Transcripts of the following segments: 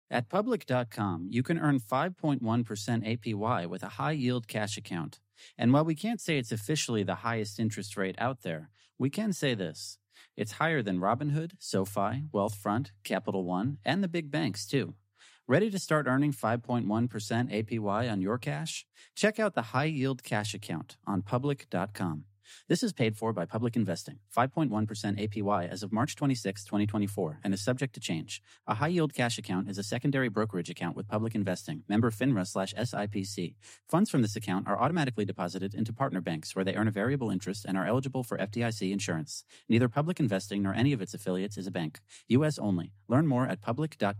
At Public.com, you can earn 5.1% APY with a high-yield cash account. And while we can't say it's officially the highest interest rate out there, we can say this. It's higher than Robinhood, SoFi, Wealthfront, Capital One, and the big banks, too. Ready to start earning 5.1% APY on your cash? Check out the high-yield cash account on Public.com. This is paid for by Public Investing, 5.1% APY as of March 26, 2024, and is subject to change. A high-yield cash account is a secondary brokerage account with Public Investing, member FINRA/SIPC. Funds from this account are automatically deposited into partner banks where they earn a variable interest and are eligible for FDIC insurance. Neither Public Investing nor any of its affiliates is a bank. U.S. only. Learn more at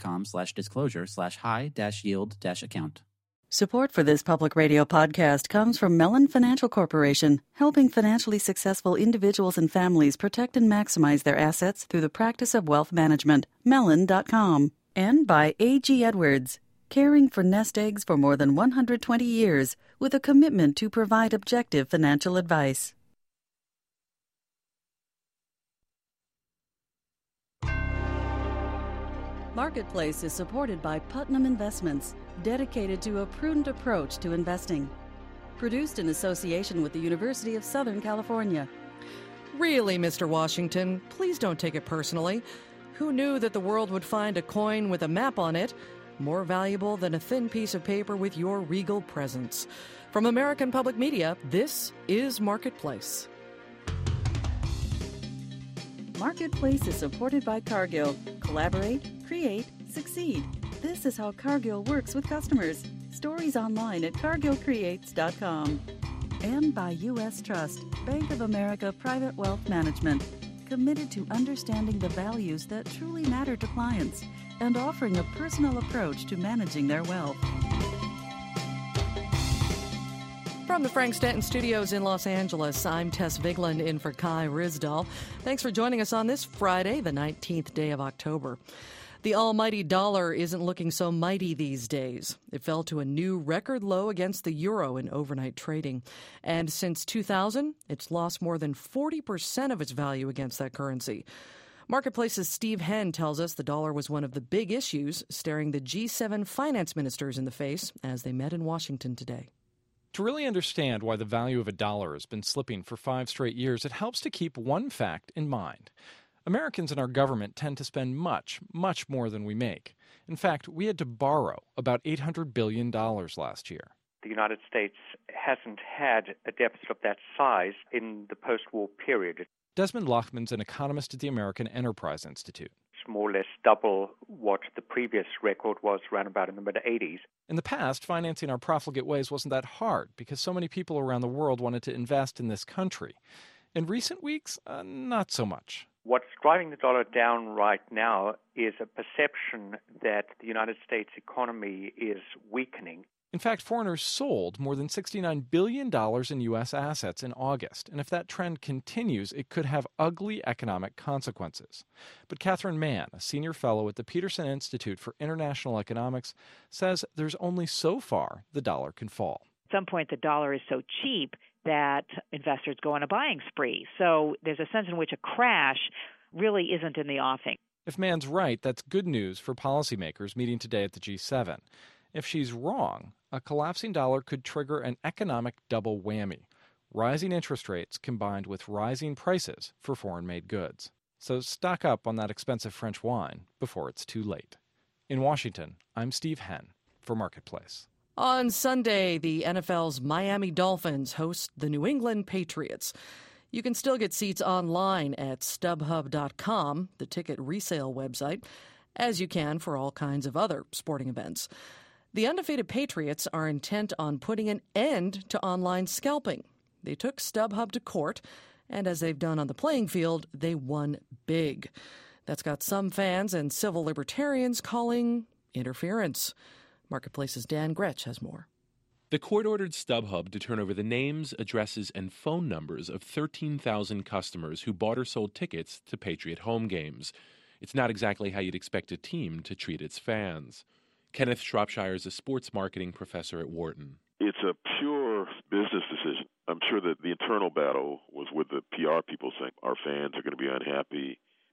public.com/disclosure/high-yield-account. Support for this public radio podcast comes from Mellon Financial Corporation, helping financially successful individuals and families protect and maximize their assets through the practice of wealth management. Mellon.com. And by A.G. Edwards, caring for nest eggs for more than 120 years with a commitment to provide objective financial advice. Marketplace is supported by Putnam Investments, dedicated to a prudent approach to investing. Produced in association with the University of Southern California. Really, Mr. Washington, please don't take it personally. Who knew that the world would find a coin with a map on it more valuable than a thin piece of paper with your regal presence? From American Public Media, this is Marketplace. Marketplace is supported by Cargill. Collaborate, create, succeed. This is how Cargill works with customers. Stories online at cargillcreates.com. And by U.S. Trust, Bank of America Private Wealth Management, committed to understanding the values that truly matter to clients and offering a personal approach to managing their wealth. From the Frank Stanton Studios in Los Angeles, I'm Tess Vigeland in for Kai Ryssdal. Thanks for joining us on this Friday, the 19th day of October. The almighty dollar isn't looking so mighty these days. It fell to a new record low against the euro in overnight trading. And since 2000, it's lost more than 40% of its value against that currency. Marketplace's Steve Henn tells us the dollar was one of the big issues staring the G7 finance ministers in the face as they met in Washington today. To really understand why the value of a dollar has been slipping for 5 straight years, it helps to keep one fact in mind. Americans and our government tend to spend much, much more than we make. In fact, we had to borrow about $800 billion last year. The United States hasn't had a deficit of that size in the post-war period. Desmond Lachman's an economist at the American Enterprise Institute. It's more or less double what the previous record was around about in the mid-'80s. In the past, financing our profligate ways wasn't that hard because so many people around the world wanted to invest in this country. In recent weeks, not so much. What's driving the dollar down right now is a perception that the United States economy is weakening. In fact, foreigners sold more than $69 billion in U.S. assets in August, and if that trend continues, it could have ugly economic consequences. But Catherine Mann, a senior fellow at the Peterson Institute for International Economics, says there's only so far the dollar can fall. At some point, the dollar is so cheap that investors go on a buying spree. So there's a sense in which a crash really isn't in the offing. If Mann's right, that's good news for policymakers meeting today at the G7. If she's wrong, a collapsing dollar could trigger an economic double whammy, rising interest rates combined with rising prices for foreign-made goods. So stock up on that expensive French wine before it's too late. In Washington, I'm Steve Henn for Marketplace. On Sunday, the NFL's Miami Dolphins host the New England Patriots. You can still get seats online at StubHub.com, the ticket resale website, as you can for all kinds of other sporting events. The undefeated Patriots are intent on putting an end to online scalping. They took StubHub to court, and as they've done on the playing field, they won big. That's got some fans and civil libertarians calling interference. Marketplace's Dan Gretsch has more. The court ordered StubHub to turn over the names, addresses, and phone numbers of 13,000 customers who bought or sold tickets to Patriot home games. It's not exactly how you'd expect a team to treat its fans. Kenneth Shropshire is a sports marketing professor at Wharton. It's a pure business decision. I'm sure that the internal battle was with the PR people saying our fans are going to be unhappy.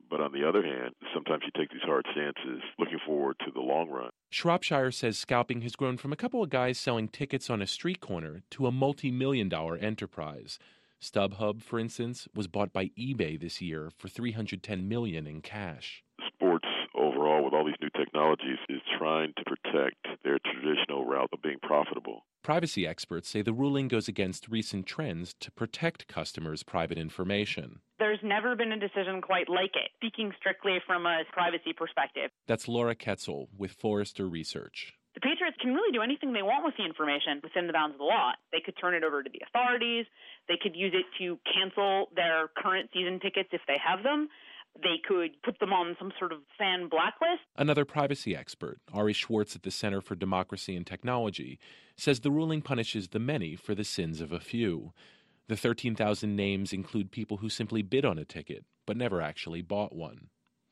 But on the other hand, sometimes you take these hard stances looking forward to the long run. Shropshire says scalping has grown from a couple of guys selling tickets on a street corner to a multi-million-dollar enterprise. StubHub, for instance, was bought by eBay this year for $310 million in cash. Sports overall, with all these new technologies, is trying to protect their traditional route of being profitable. Privacy experts say the ruling goes against recent trends to protect customers' private information. There's never been a decision quite like it, speaking strictly from a privacy perspective. That's Laura Ketzel with Forrester Research. The Patriots can really do anything they want with the information within the bounds of the law. They could turn it over to the authorities. They could use it to cancel their current season tickets if they have them. They could put them on some sort of fan blacklist. Another privacy expert, Ari Schwartz at the Center for Democracy and Technology, says the ruling punishes the many for the sins of a few. The 13,000 names include people who simply bid on a ticket but never actually bought one.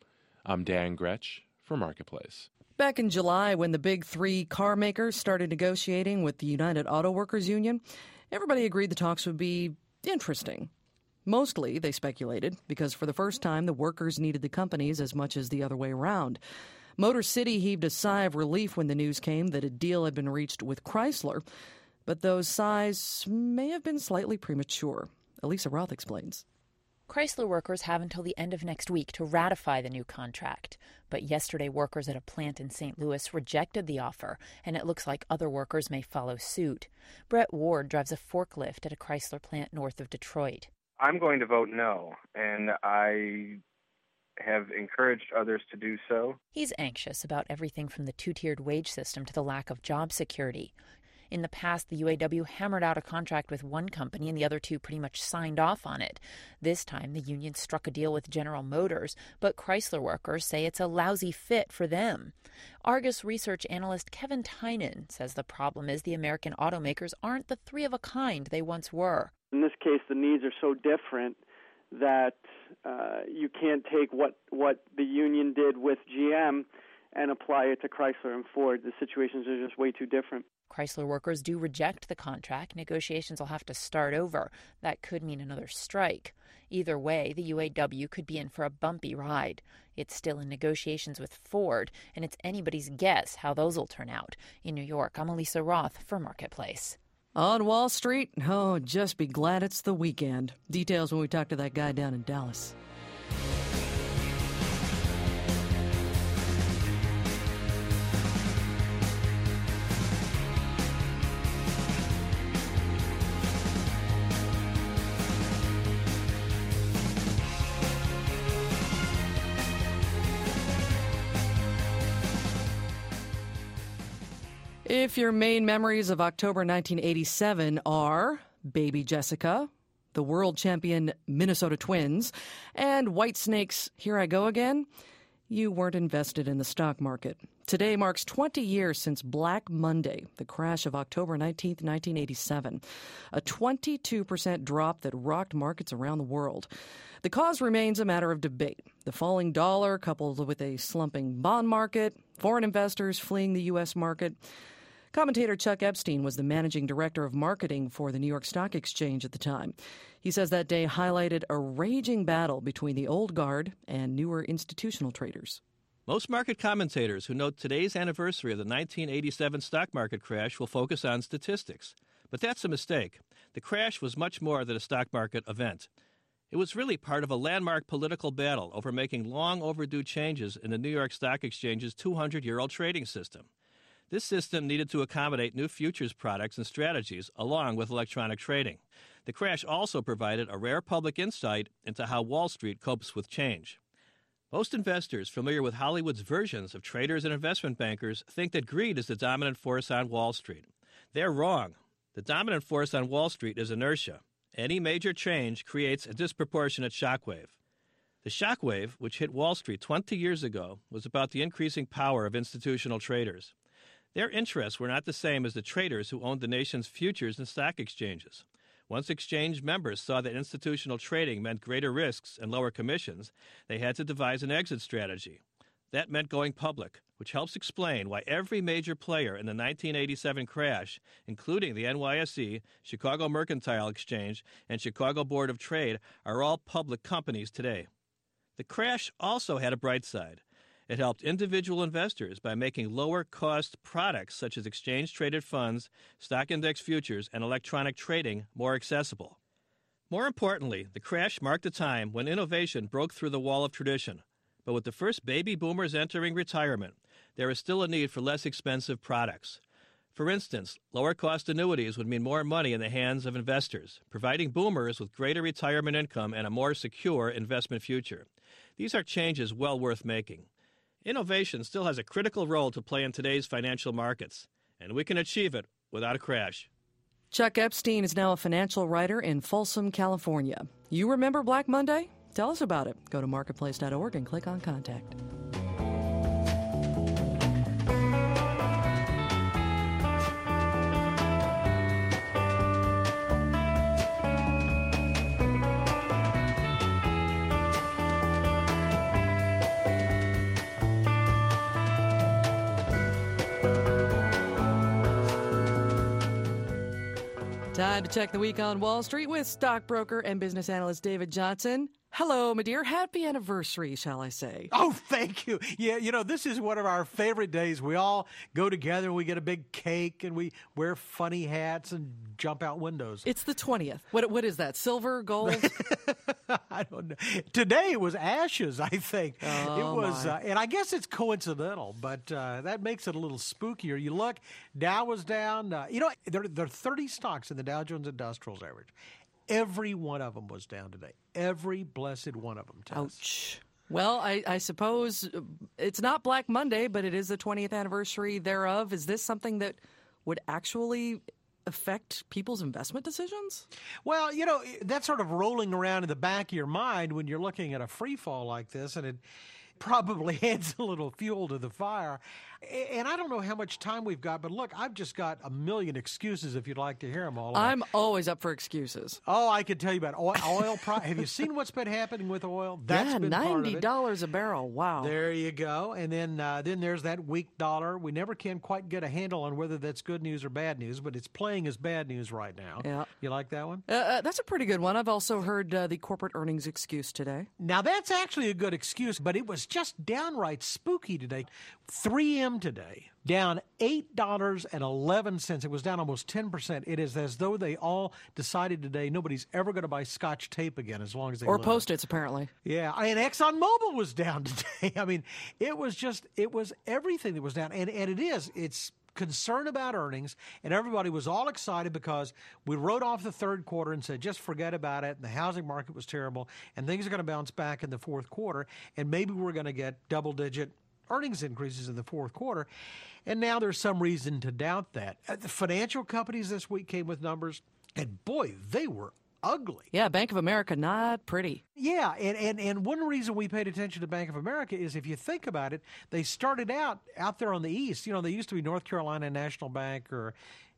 I'm Dan Gretsch for Marketplace. Back in July, when the big three car makers started negotiating with the United Auto Workers Union, everybody agreed the talks would be interesting. Mostly, they speculated, because for the first time, the workers needed the companies as much as the other way around. Motor City heaved a sigh of relief when the news came that a deal had been reached with Chrysler, but those sighs may have been slightly premature. Elisa Roth explains. Chrysler workers have until the end of next week to ratify the new contract. But yesterday, workers at a plant in St. Louis rejected the offer, and it looks like other workers may follow suit. Brett Ward drives a forklift at a Chrysler plant north of Detroit. I'm going to vote no, and I have encouraged others to do so. He's anxious about everything from the two-tiered wage system to the lack of job security. In the past, the UAW hammered out a contract with one company and the other two pretty much signed off on it. This time, the union struck a deal with General Motors, but Chrysler workers say it's a lousy fit for them. Argus research analyst Kevin Tynan says the problem is the American automakers aren't the three of a kind they once were. In this case, the needs are so different that you can't take what the union did with GM and apply it to Chrysler and Ford. The situations are just way too different. Chrysler workers do reject the contract. Negotiations will have to start over. That could mean another strike. Either way, the UAW could be in for a bumpy ride. It's still in negotiations with Ford, and it's anybody's guess how those will turn out. In New York, I'm Elisa Roth for Marketplace. On Wall Street, oh, just be glad it's the weekend. Details when we talk to that guy down in Dallas. If your main memories of October 1987 are Baby Jessica, the world champion Minnesota Twins, and Whitesnake's Here I Go Again, you weren't invested in the stock market. Today marks 20 years since Black Monday, the crash of October 19, 1987, a 22% drop that rocked markets around the world. The cause remains a matter of debate. The falling dollar, coupled with a slumping bond market, foreign investors fleeing the U.S. market. Commentator Chuck Epstein was the managing director of marketing for the New York Stock Exchange at the time. He says that day highlighted a raging battle between the old guard and newer institutional traders. Most market commentators who note today's anniversary of the 1987 stock market crash will focus on statistics. But that's a mistake. The crash was much more than a stock market event. It was really part of a landmark political battle over making long overdue changes in the New York Stock Exchange's 200-year-old trading system. This system needed to accommodate new futures products and strategies, along with electronic trading. The crash also provided a rare public insight into how Wall Street copes with change. Most investors familiar with Hollywood's versions of traders and investment bankers think that greed is the dominant force on Wall Street. They're wrong. The dominant force on Wall Street is inertia. Any major change creates a disproportionate shockwave. The shockwave, which hit Wall Street 20 years ago, was about the increasing power of institutional traders. Their interests were not the same as the traders who owned the nation's futures and stock exchanges. Once exchange members saw that institutional trading meant greater risks and lower commissions, they had to devise an exit strategy. That meant going public, which helps explain why every major player in the 1987 crash, including the NYSE, Chicago Mercantile Exchange, and Chicago Board of Trade, are all public companies today. The crash also had a bright side. It helped individual investors by making lower-cost products such as exchange-traded funds, stock index futures, and electronic trading more accessible. More importantly, the crash marked a time when innovation broke through the wall of tradition. But with the first baby boomers entering retirement, there is still a need for less expensive products. For instance, lower-cost annuities would mean more money in the hands of investors, providing boomers with greater retirement income and a more secure investment future. These are changes well worth making. Innovation still has a critical role to play in today's financial markets, and we can achieve it without a crash. Chuck Epstein is now a financial writer in Folsom, California. You remember Black Monday? Tell us about it. Go to marketplace.org and click on Contact. Time to check the week on Wall Street with stockbroker and business analyst David Johnson. Hello, my dear. Happy anniversary, shall I say. Oh, thank you. Yeah, this is one of our favorite days. We all go together, we get a big cake, and we wear funny hats and jump out windows. It's the 20th. What is that, silver, gold? I don't know. Today it was ashes, I think. Oh, it was, and I guess it's coincidental, but that makes it a little spookier. You look, Dow was down. There are 30 stocks in the Dow Jones Industrials Average. Every one of them was down today. Every blessed one of them. Tess. Ouch. Well, I suppose it's not Black Monday, but it is the 20th anniversary thereof. Is this something that would actually affect people's investment decisions? Well, that's sort of rolling around in the back of your mind when you're looking at a free fall like this, and it probably adds a little fuel to the fire. And I don't know how much time we've got, but look, I've just got a million excuses if you'd like to hear them all. I'm always up for excuses. Oh, I could tell you about oil price. Have you seen what's been happening with oil? That's been part of it. $90 a barrel. Wow. There you go. And then there's that weak dollar. We never can quite get a handle on whether that's good news or bad news, but it's playing as bad news right now. Yeah. You like that one? That's a pretty good one. I've also heard the corporate earnings excuse today. Now, that's actually a good excuse, but it was just downright spooky today. 3M today, down $8.11. It was down almost 10%. It is as though they all decided today nobody's ever going to buy Scotch tape again as long as they Or live. Post-its, apparently. Yeah, and ExxonMobil was down today. I mean, it was everything that was down. And it's concern about earnings, and everybody was all excited because we wrote off the third quarter and said, just forget about it, and the housing market was terrible, and things are going to bounce back in the fourth quarter, and maybe we're going to get double-digit earnings increases in the fourth quarter. And now there's some reason to doubt that. The financial companies this week came with numbers, and boy, they were ugly. Yeah, Bank of America, not pretty. Yeah, and one reason we paid attention to Bank of America is if you think about it, they started out there on the east. They used to be North Carolina National Bank or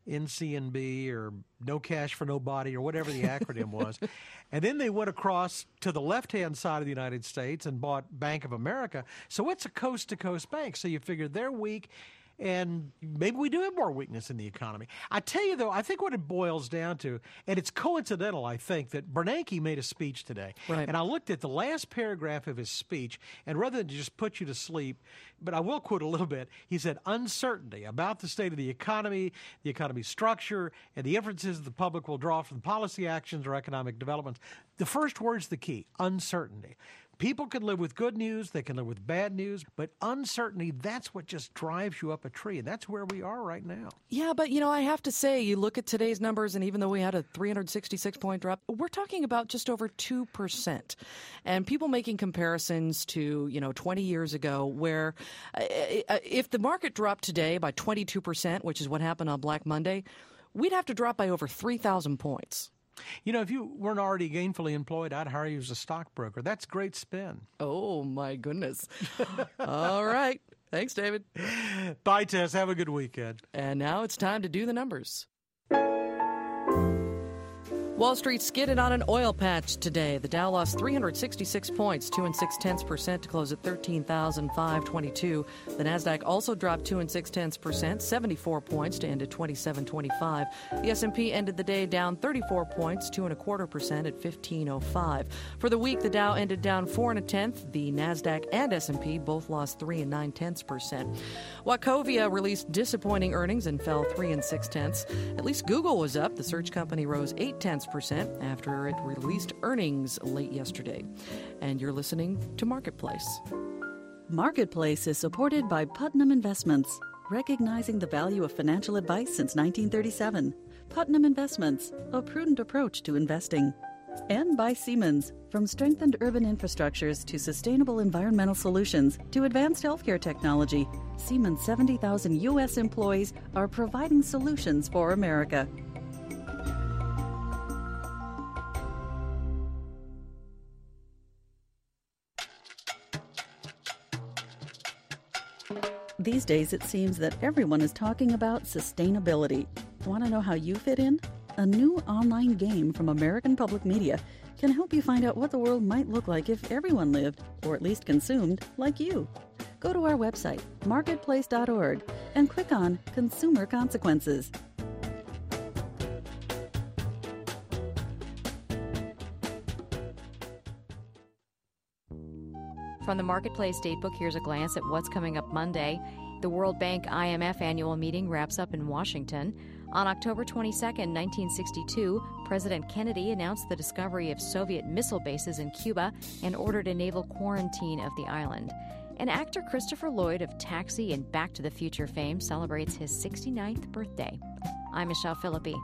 NCNB or No Cash for Nobody or whatever the acronym was. And then they went across to the left-hand side of the United States and bought Bank of America. So it's a coast-to-coast bank. So you figure they're weak, and maybe we do have more weakness in the economy. I tell you, though, I think what it boils down to, and it's coincidental, I think, that Bernanke made a speech today. Right. And I looked at the last paragraph of his speech, and rather than just put you to sleep, but I will quote a little bit, he said, uncertainty about the state of the economy structure, and the inferences the public will draw from policy actions or economic developments. The first word's the key, uncertainty. People can live with good news, they can live with bad news, but uncertainty, that's what just drives you up a tree, and that's where we are right now. Yeah, but, I have to say, you look at today's numbers, and even though we had a 366-point drop, we're talking about just over 2%. And people making comparisons to, 20 years ago, where if the market dropped today by 22%, which is what happened on Black Monday, we'd have to drop by over 3,000 points. If you weren't already gainfully employed, I'd hire you as a stockbroker. That's great spin. Oh, my goodness. All right. Thanks, David. Bye, Tess. Have a good weekend. And now it's time to do the numbers. Wall Street skidded on an oil patch today. The Dow lost 366 points, 2 0.6% to close at 13,522. The Nasdaq also dropped 2 0.6%, 74 points to end at 2725. The S&P ended the day down 34 points, 2 1/4% at 1505. For the week, the Dow ended down 4 1/10. The Nasdaq and S&P both lost 3 9/10%. Wachovia released disappointing earnings and fell 3 6/10. At least Google was up. The search company rose 0.8% after it released earnings late yesterday. And you're listening to Marketplace. Marketplace is supported by Putnam Investments, recognizing the value of financial advice since 1937. Putnam Investments, a prudent approach to investing. And by Siemens, from strengthened urban infrastructures to sustainable environmental solutions to advanced healthcare technology, Siemens' 70,000 U.S. employees are providing solutions for America. These days, it seems that everyone is talking about sustainability. Want to know how you fit in? A new online game from American Public Media can help you find out what the world might look like if everyone lived, or at least consumed, like you. Go to our website, marketplace.org, and click on Consumer Consequences. From the Marketplace Datebook, here's a glance at what's coming up Monday. The World Bank IMF annual meeting wraps up in Washington. On October 22, 1962, President Kennedy announced the discovery of Soviet missile bases in Cuba and ordered a naval quarantine of the island. And actor Christopher Lloyd of Taxi and Back to the Future fame celebrates his 69th birthday. I'm Michelle Philippi.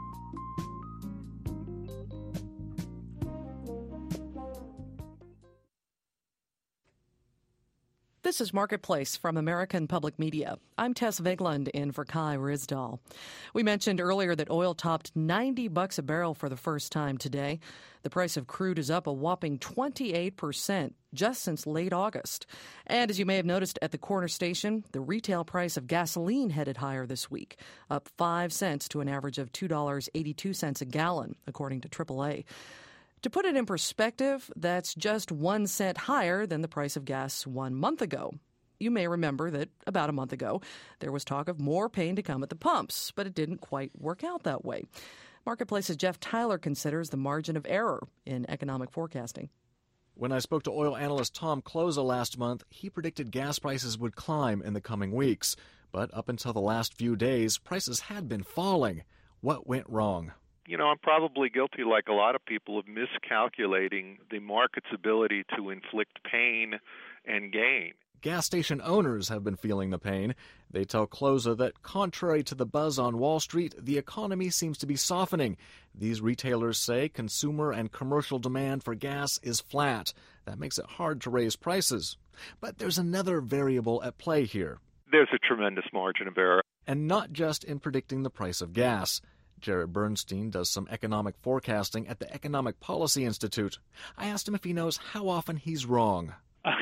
This is Marketplace from American Public Media. I'm Tess Vigland in for Kai Rizdal. We mentioned earlier that oil topped $90 a barrel for the first time today. The price of crude is up a whopping 28% just since late August. And as you may have noticed at the corner station, the retail price of gasoline headed higher this week, up 5 cents to an average of $2.82 a gallon, according to AAA. To put it in perspective, that's just 1 cent higher than the price of gas 1 month ago. You may remember that about a month ago, there was talk of more pain to come at the pumps, but it didn't quite work out that way. Marketplace's Jeff Tyler considers the margin of error in economic forecasting. When I spoke to oil analyst Tom Kloza last month, he predicted gas prices would climb in the coming weeks. But up until the last few days, prices had been falling. What went wrong? I'm probably guilty, like a lot of people, of miscalculating the market's ability to inflict pain and gain. Gas station owners have been feeling the pain. They tell Kloza that contrary to the buzz on Wall Street, the economy seems to be softening. These retailers say consumer and commercial demand for gas is flat. That makes it hard to raise prices. But there's another variable at play here. There's a tremendous margin of error. And not just in predicting the price of gas. Jared Bernstein does some economic forecasting at the Economic Policy Institute. I asked him if he knows how often he's wrong.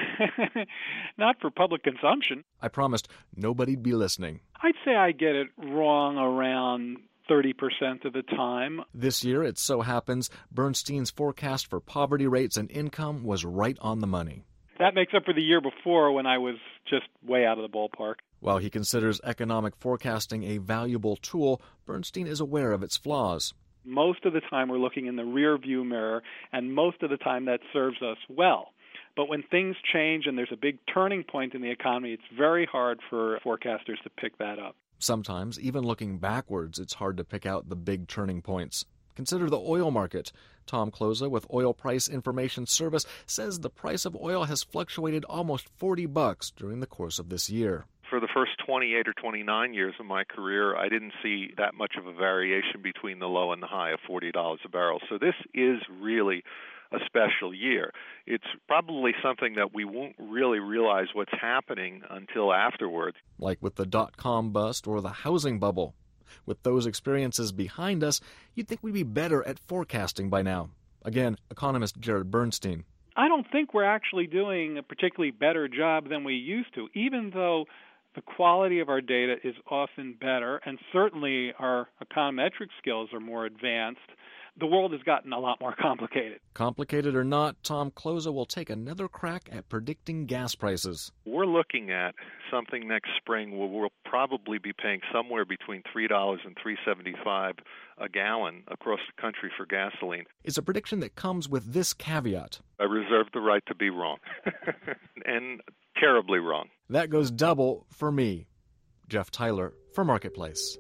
Not for public consumption. I promised nobody'd be listening. I'd say I get it wrong around 30% of the time. This year, it so happens, Bernstein's forecast for poverty rates and income was right on the money. That makes up for the year before when I was just way out of the ballpark. While he considers economic forecasting a valuable tool, Bernstein is aware of its flaws. Most of the time we're looking in the rear view mirror, and most of the time that serves us well. But when things change and there's a big turning point in the economy, it's very hard for forecasters to pick that up. Sometimes, even looking backwards, it's hard to pick out the big turning points. Consider the oil market. Tom Kloza with Oil Price Information Service says the price of oil has fluctuated almost $40 during the course of this year. For the first 28 or 29 years of my career, I didn't see that much of a variation between the low and the high of $40 a barrel. So this is really a special year. It's probably something that we won't really realize what's happening until afterwards. Like with the dot-com bust or the housing bubble. With those experiences behind us, you'd think we'd be better at forecasting by now. Again, economist Jared Bernstein. I don't think we're actually doing a particularly better job than we used to, even though the quality of our data is often better, and certainly our econometric skills are more advanced. the world has gotten a lot more complicated. Complicated or not, Tom Kloza will take another crack at predicting gas prices. We're looking at something next spring where we'll probably be paying somewhere between $3 and $3.75 a gallon across the country for gasoline. It's a prediction that comes with this caveat. I reserve the right to be wrong, and terribly wrong. That goes double for me. Jeff Tyler for Marketplace.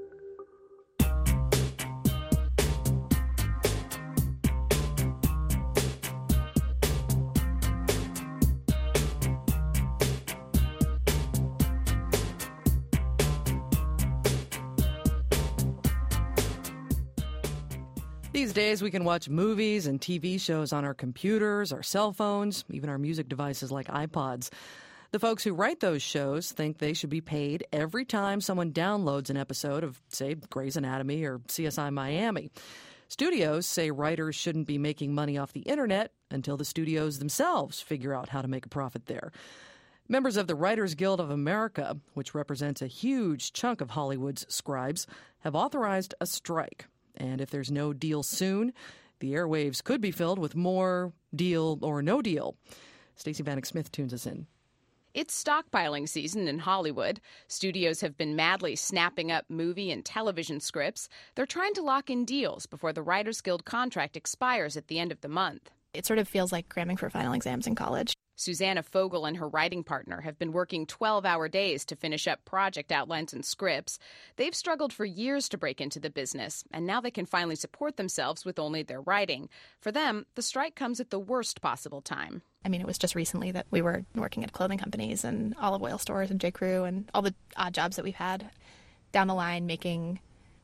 These days, we can watch movies and TV shows on our computers, our cell phones, even our music devices like iPods. The folks who write those shows think they should be paid every time someone downloads an episode of, say, Grey's Anatomy or CSI Miami. Studios say writers shouldn't be making money off the internet until the studios themselves figure out how to make a profit there. Members of the Writers Guild of America, which represents a huge chunk of Hollywood's scribes, have authorized a strike. And if there's no deal soon, the airwaves could be filled with more deal or no deal. Stacey Vanek Smith tunes us in. It's stockpiling season in Hollywood. Studios have been madly snapping up movie and television scripts. They're trying to lock in deals before the Writers Guild contract expires at the end of the month. It sort of feels like cramming for final exams in college. Susanna Fogel and her writing partner have been working 12-hour days to finish up project outlines and scripts. They've struggled for years to break into the business, and now they can finally support themselves with only their writing. For them, the strike comes at the worst possible time. I mean, it was just recently that we were working at clothing companies and olive oil stores and J.Crew and all the odd jobs that we've had. Down the line, making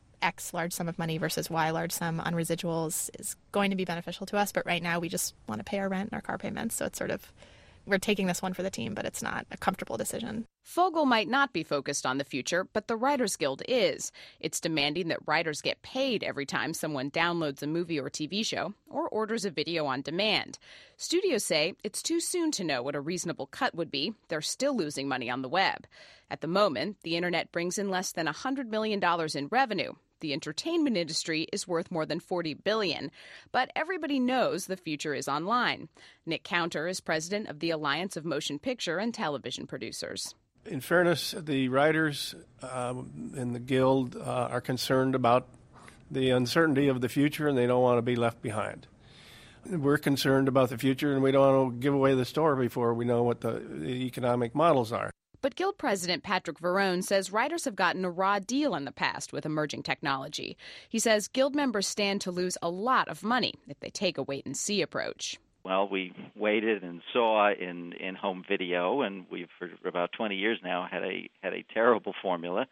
X large sum of money versus Y large sum on residuals is going to be beneficial to us, but right now we just want to pay our rent and our car payments, so it's sort of, we're taking this one for the team, but it's not a comfortable decision. Fogel might not be focused on the future, but the Writers Guild is. It's demanding that writers get paid every time someone downloads a movie or TV show or orders a video on demand. Studios say it's too soon to know what a reasonable cut would be. They're still losing money on the web. At the moment, the internet brings in less than $100 million in revenue. The entertainment industry is worth more than $40 billion. But everybody knows the future is online. Nick Counter is president of the Alliance of Motion Picture and Television Producers. In fairness, the writers in the Guild are concerned about the uncertainty of the future, and they don't want to be left behind. We're concerned about the future, and we don't want to give away the store before we know what the economic models are. But Guild President Patrick Verone says writers have gotten a raw deal in the past with emerging technology. He says Guild members stand to lose a lot of money if they take a wait-and-see approach. Well, we waited and saw in home video, and we've for about 20 years now had a terrible formula,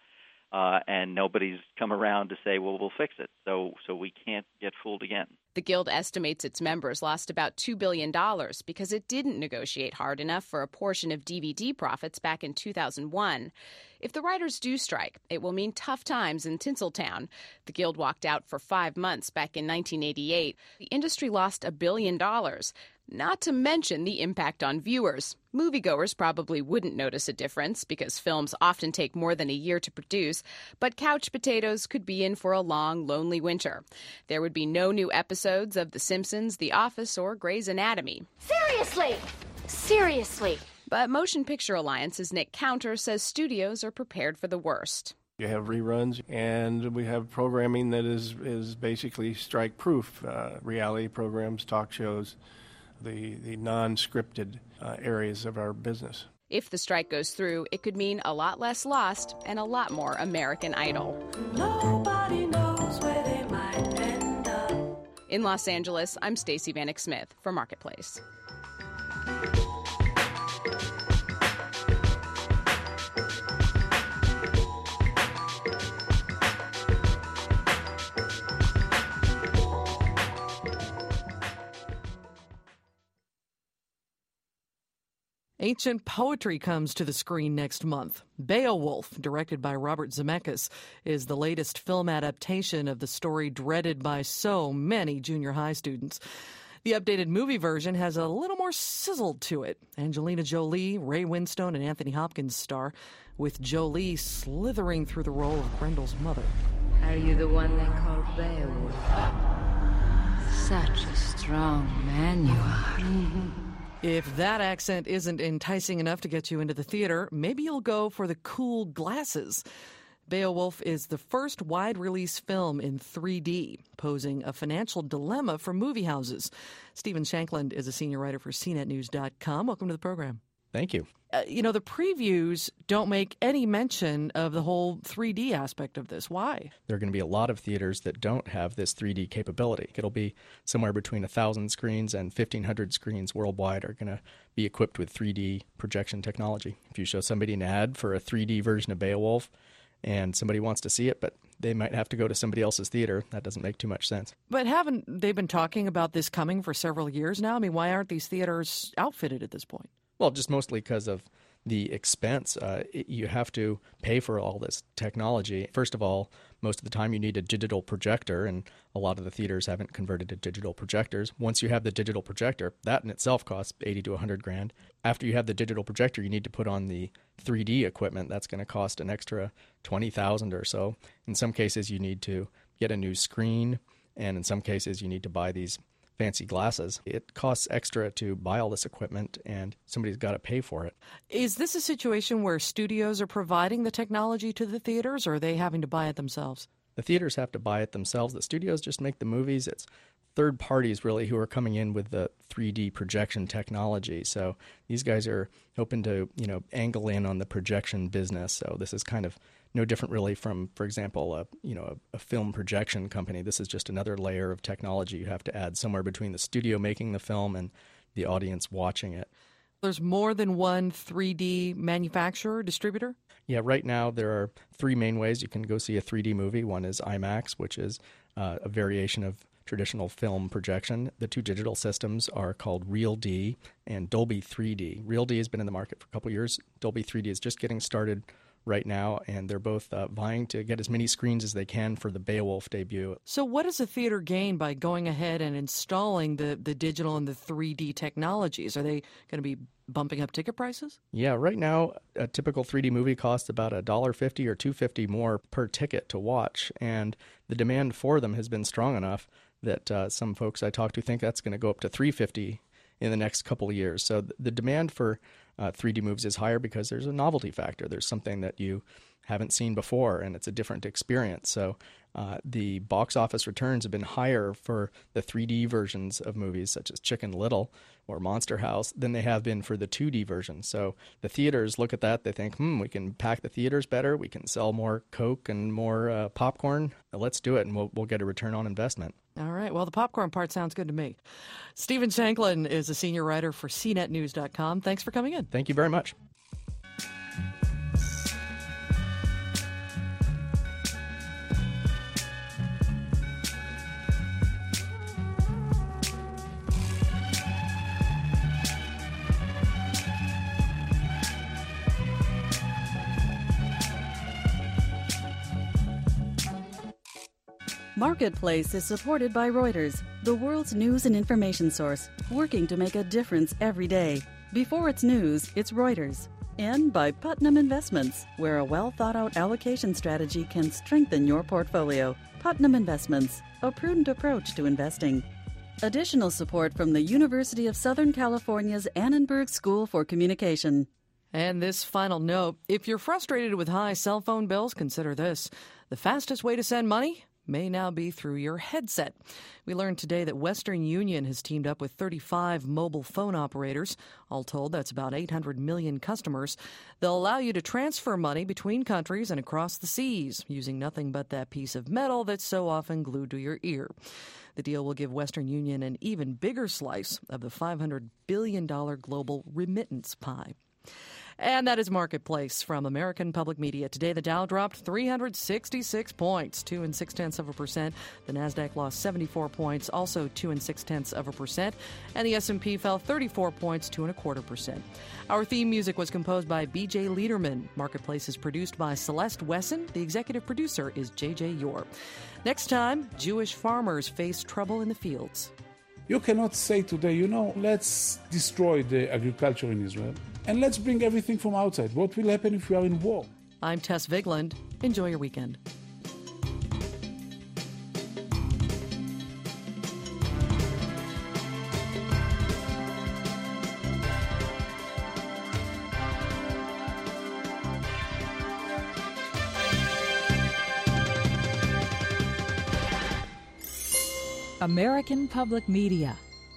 and nobody's come around to say, well, we'll fix it. So we can't get fooled again. The Guild estimates its members lost about $2 billion because it didn't negotiate hard enough for a portion of DVD profits back in 2001. If the writers do strike, it will mean tough times in Tinseltown. The Guild walked out for 5 months back in 1988. The industry lost $1 billion. Not to mention the impact on viewers. Moviegoers probably wouldn't notice a difference because films often take more than a year to produce, but couch potatoes could be in for a long, lonely winter. There would be no new episodes of The Simpsons, The Office, or Grey's Anatomy. Seriously! But Motion Picture Alliance's Nick Counter says studios are prepared for the worst. You have reruns, and we have programming that is basically strike-proof, reality programs, talk shows, the non-scripted areas of our business. If the strike goes through, it could mean a lot less lost and a lot more American Idol. Nobody knows where they might end up. In Los Angeles, I'm Stacey Vanek Smith for Marketplace. Ancient Poetry comes to the screen next month. Beowulf, directed by Robert Zemeckis, is the latest film adaptation of the story dreaded by so many junior high students. The updated movie version has a little more sizzle to it. Angelina Jolie, Ray Winstone, and Anthony Hopkins star, with Jolie slithering through the role of Grendel's mother. Are you the one they call Beowulf? Such a strong man you are. If that accent isn't enticing enough to get you into the theater, maybe you'll go for the cool glasses. Beowulf is the first wide-release film in 3D, posing a financial dilemma for movie houses. Stephen Shankland is a senior writer for CNETnews.com. Welcome to the program. Thank you. The previews don't make any mention of the whole 3D aspect of this. Why? There are going to be a lot of theaters that don't have this 3D capability. It'll be somewhere between 1,000 screens and 1,500 screens worldwide are going to be equipped with 3D projection technology. If you show somebody an ad for a 3D version of Beowulf and somebody wants to see it, but they might have to go to somebody else's theater, that doesn't make too much sense. But haven't they been talking about this coming for several years now? I mean, why aren't these theaters outfitted at this point? Well, just mostly because of the expense. You have to pay for all this technology. First of all, most of the time you need a digital projector, and a lot of the theaters haven't converted to digital projectors. Once you have the digital projector, that in itself costs $80,000 to $100,000. After you have the digital projector, you need to put on the 3D equipment. That's going to cost an extra $20,000 or so. In some cases, you need to get a new screen, and in some cases, you need to buy these fancy glasses. It costs extra to buy all this equipment, and somebody's got to pay for it. Is this a situation where studios are providing the technology to the theaters, or are they having to buy it themselves? The theaters have to buy it themselves. The studios just make the movies. It's third parties, really, who are coming in with the 3D projection technology. So these guys are hoping to, angle in on the projection business. So this is kind of no different, really, from, for example, a film projection company. This is just another layer of technology you have to add somewhere between the studio making the film and the audience watching it. There's more than one 3D manufacturer, distributor? Yeah, right now there are three main ways you can go see a 3D movie. One is IMAX, which is a variation of traditional film projection. The two digital systems are called RealD and Dolby 3D. RealD has been in the market for a couple years. Dolby 3D is just getting started right now, and they're both vying to get as many screens as they can for the Beowulf debut. So what does a theater gain by going ahead and installing the digital and the 3D technologies? Are they going to be bumping up ticket prices? Yeah, right now a typical 3D movie costs about $1.50 or $2.50 more per ticket to watch, and the demand for them has been strong enough that some folks I talk to think that's going to go up to $3.50 in the next couple of years. So the demand for 3D movies is higher because there's a novelty factor. There's something that you haven't seen before, and it's a different experience. So the box office returns have been higher for the 3D versions of movies such as Chicken Little or Monster House than they have been for the 2D version. So the theaters look at that, they think, we can pack the theaters better, we can sell more Coke and more popcorn. Let's do it, and we'll get a return on investment. All right. Well, the popcorn part sounds good to me. Stephen Shankland is a senior writer for CNETnews.com. Thanks for coming in. Thank you very much. Marketplace is supported by Reuters, the world's news and information source, working to make a difference every day. Before it's news, it's Reuters. And by Putnam Investments, where a well-thought-out allocation strategy can strengthen your portfolio. Putnam Investments, a prudent approach to investing. Additional support from the University of Southern California's Annenberg School for Communication. And this final note, if you're frustrated with high cell phone bills, consider this. The fastest way to send money may now be through your headset. We learned today that Western Union has teamed up with 35 mobile phone operators. All told, that's about 800 million customers. They'll allow you to transfer money between countries and across the seas using nothing but that piece of metal that's so often glued to your ear. The deal will give Western Union an even bigger slice of the $500 billion global remittance pie. And that is Marketplace from American Public Media. Today, the Dow dropped 366 points, 2 0.6%. The Nasdaq lost 74 points, also 2 0.6%. And the S&P fell 34 points, 2.25%. Our theme music was composed by B.J. Liederman. Marketplace is produced by Celeste Wesson. The executive producer is J.J. Yor. Next time, Jewish farmers face trouble in the fields. You cannot say today, let's destroy the agriculture in Israel and let's bring everything from outside. What will happen if we are in war? I'm Tess Vigland. Enjoy your weekend. American Public Media.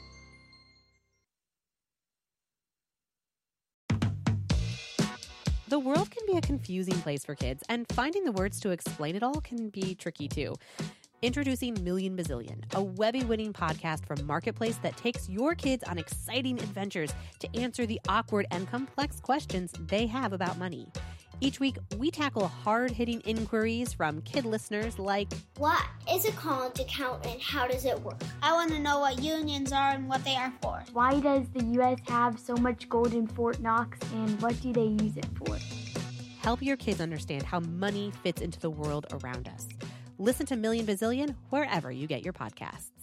The world can be a confusing place for kids, and finding the words to explain it all can be tricky too. Introducing Million Bazillion, a Webby-winning podcast from Marketplace that takes your kids on exciting adventures to answer the awkward and complex questions they have about money. Each week, we tackle hard-hitting inquiries from kid listeners like, what is a college account and how does it work? I want to know what unions are and what they are for. Why does the U.S. have so much gold in Fort Knox and what do they use it for? Help your kids understand how money fits into the world around us. Listen to Million Bazillion wherever you get your podcasts.